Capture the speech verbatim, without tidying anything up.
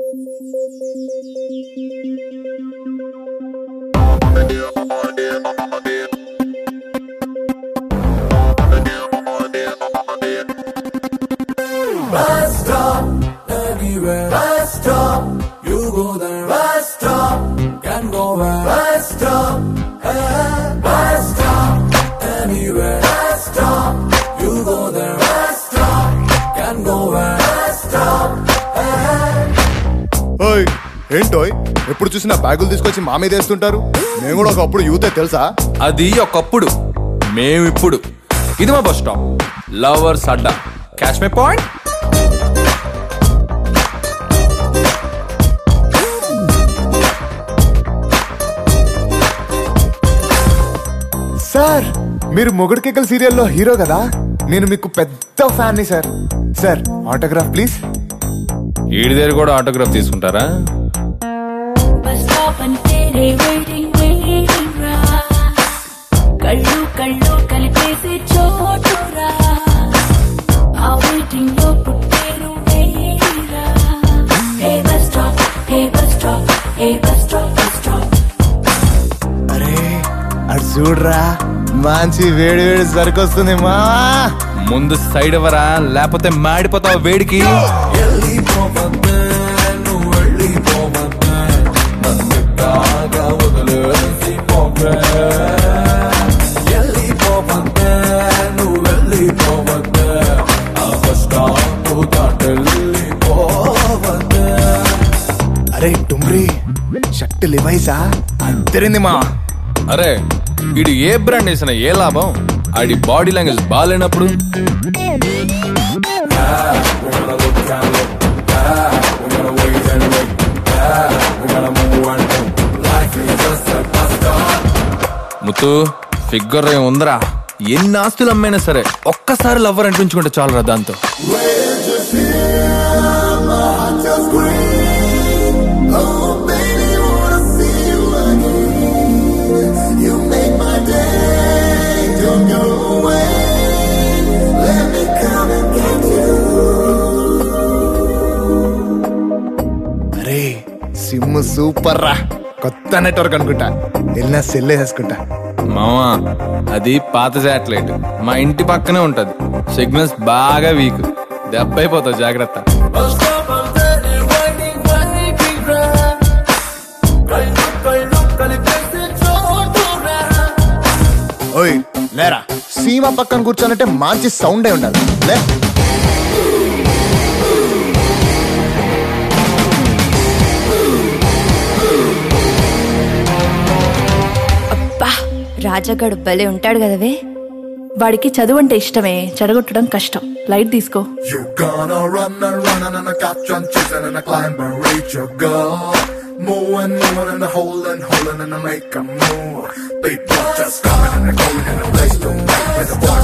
Bus stop, anywhere. Bus stop, you go there. Bus stop, can go where. Bus stop, eh. Bus stop, anywhere. Bus stop, you go there. Bus stop, can go where. Bus stop, eh. ఓయ్ ఏంటోయ్ ఎప్పుడు చూసినా బ్యాగులు తీసుకొచ్చి మా మీద వేస్తుంటారు. మేము కూడా ఒకప్పుడు యూతే తెలుసా? అది ఒకప్పుడు, మేమిప్పుడు. ఇది మా బస్ స్టాప్, లవర్స్ అడ్డా, క్యాష్ మే పాయింట్. సార్ మీరు మొగుడు కేకల్ సీరియల్లో హీరో కదా, నేను మీకు పెద్ద ఫ్యాన్ని సార్. Sir autograph please. ఈడి దగ్గర కూడా ఆటోగ్రాఫ్ తీసుకుంటారా? కళ్ళు కళ్ళు కలిపేసి చోటురా, ఆ వెయిటింగ్ లో పుట్టేరు వేరా. Hey bus stop, hey bus stop, hey bus stop, bus stop. అరే అటు చూడరా, మంచి వేడి వేడి సరికొస్తుంది మా. ముందు సైడ్ ఎవరా, లేకపోతే మాడిపోతావు వేడికి. అరే డుమ్రీ షర్ట్ లివైసా అద్దరింది మా. అరే వీడు ఏ బ్రాండ్ వేసినా ఏ లాభం, ఆడి బాడీ లాంగ్వేజ్ బాగాలేనప్పుడు. ముత్తు ఫిగర్ ఉందరా, ఎన్ని ఆస్తులు అమ్మైనా సరే ఒక్కసారి లవ్వర్ అంటుంచుకుంటే చాలరా దాంతో. అరే సిమ్ సూపర్ రా, కొత్త నెట్వర్క్ అనుకుంటా, వెళ్ళినా సెల్ వేసేసుకుంటా. మామా అది పాత శాటిలైట్, మా ఇంటి పక్కనే ఉంటది, సిగ్నల్స్ బాగా వీక్, దెబ్బ అయిపోతావు జాగ్రత్త. ఓయ్ లేరా, సీమ పక్కన కూర్చోనంటే మంచి సౌండ్ అయి ఉండాలి లే. అబ్బా రాజాగాడు భలే ఉంటాడు కదవే. వాడికి చదువు అంటే ఇష్టమే, చెడగొట్టడం కష్టం. లైట్ తీసుకో. More and more and the hole and hole and I make a move. People just coming and going and the place to make with the